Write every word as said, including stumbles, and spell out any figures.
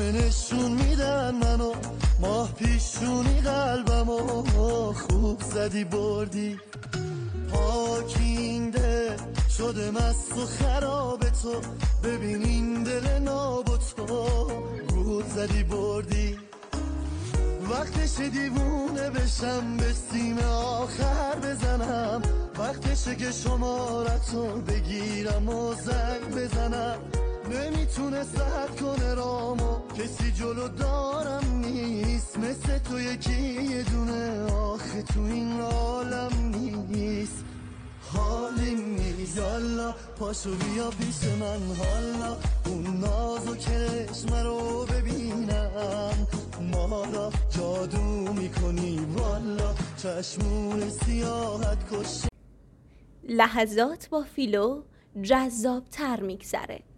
همه نشون میدن منو، ماه پیشونی قلبمو، خوب زدی بردی. پاکینده شده مست و خراب تو، ببین این دل ناب تو، گول زدی بردی. وقتش دیوونه بشم، به سیم آخر بزنم، وقتشه که شمارتو بگیرم و زنگ بزنم. نمیتونه سرد کنه رامو، کسی جلو دارم نیست، مثل تو یکی یه دونه آخه تو این عالم نیست. حالی نیست یالا، پاشو بیا پیش من حالا، اون ناز و کرشمه رو ببینم. ما را جادو میکنی والا، چشمون سیاحت کش. لحظات با فیلو جذاب تر میگذره.